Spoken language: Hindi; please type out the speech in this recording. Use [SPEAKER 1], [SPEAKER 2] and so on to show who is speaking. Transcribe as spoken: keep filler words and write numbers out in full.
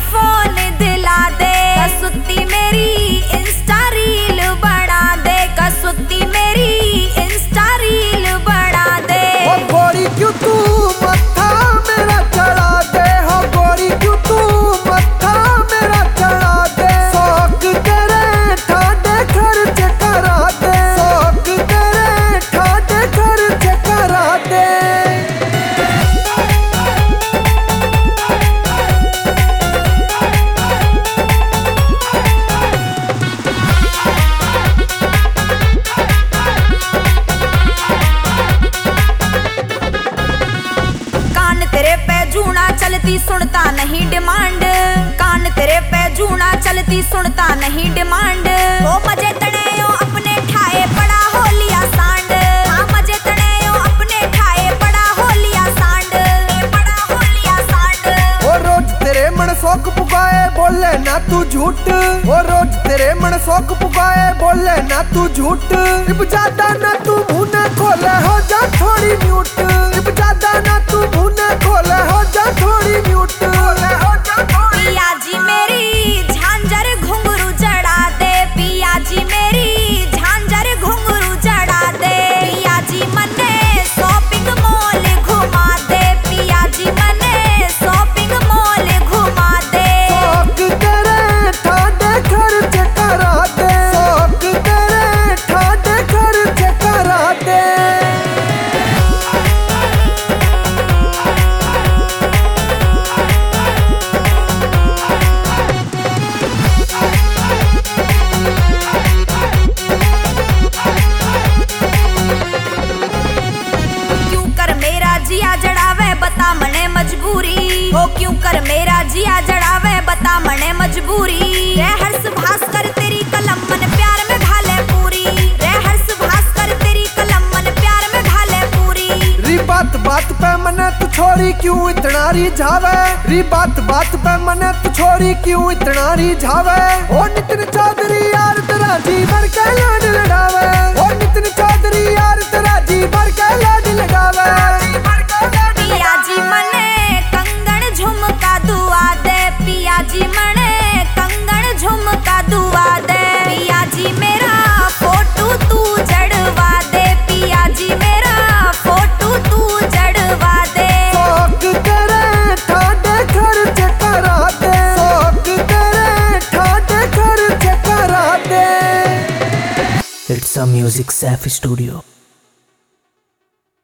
[SPEAKER 1] आईफोन दिला दे, कसुत्ती मेरी इंस्टा रील बना दे, कसुत्ती मेरी इंस्टा रील बना दे।
[SPEAKER 2] ओ गोरी क्यों तू मत्था मेरा चढ़ा दे, हो गोरी क्यों तू मत्था मेरा चढ़ा दे। शौक तेरे ठाडे खर्च करा दे, शौक तेरे ठाडे खर्च करा दे।
[SPEAKER 1] तेरे पे जूना चलती सुनता नहीं डिमांड, कान तेरे पे जूना चलती सुनता नहीं डिमांड। ओ मजे तने यो अपने ठाए पड़ा हो लिया सांड, हाँ मजे तने यो अपने ठाए पड़ा हो लिया सांड, पड़ा हो लिया सांड।
[SPEAKER 2] ओ रोज तेरे मन शौक पुगाए बोले ना तू झूठ, ओ रोज तेरे मन शौक पुगाए बोले ना तू झूठ। इब ज्यादा ना तू मुंह न खोले हो जा थोड़ी म्यूट, इब ज्यादा ना तू मुंह न खोले हो जा थोड़ी म्यूट।
[SPEAKER 1] पिया जी मेरी झांझर घुंघरू चढ़ा दे, पिया जी मेरी झांझर घुंघरू चढ़ा दे। पिया जी मने शॉपिंग मॉल घुमा दे, पिया जी मने शॉपिंग मॉल घुमा दे।
[SPEAKER 2] शौक तेरे ठाडे खर्च करा दे, शौक तेरे ठाडे खर्च करा दे।
[SPEAKER 1] जिया जड़ावे बता मने मजबूरी, हो क्यों कर मेरा जिया जड़ावे बता मने मजबूरी। रे हर्ष भास्कर तेरी कलम मन प्यार में घाले पूरी, रे हर्ष भास्कर तेरी कलम मन प्यार में घाले पूरी।
[SPEAKER 2] री बात बात पे मने तू छोड़ी क्यों इतना रिझावे, री बात बात पे मने तू छोड़ी क्यों इतना रिझावे। ओ नितिन चौधरी यार तेरा जी भर के लाड लड़ावे, ओ नितिन चौधरी यार तेरा जी भर के लाड लगावे।
[SPEAKER 1] पिया जी मने कंगन झुमका दुआ दे, पिया जी मने कंगन झुमका दुआ दे। पिया जी मेरा फोटो तू जड़वा दे, पिया जी मेरा फोटो तू जड़वा दे।
[SPEAKER 2] शौक तेरे ठाडे खर्च करा दे, शौक तेरे ठाडे खर्च करा दे।
[SPEAKER 3] It's a Music Safi Studio.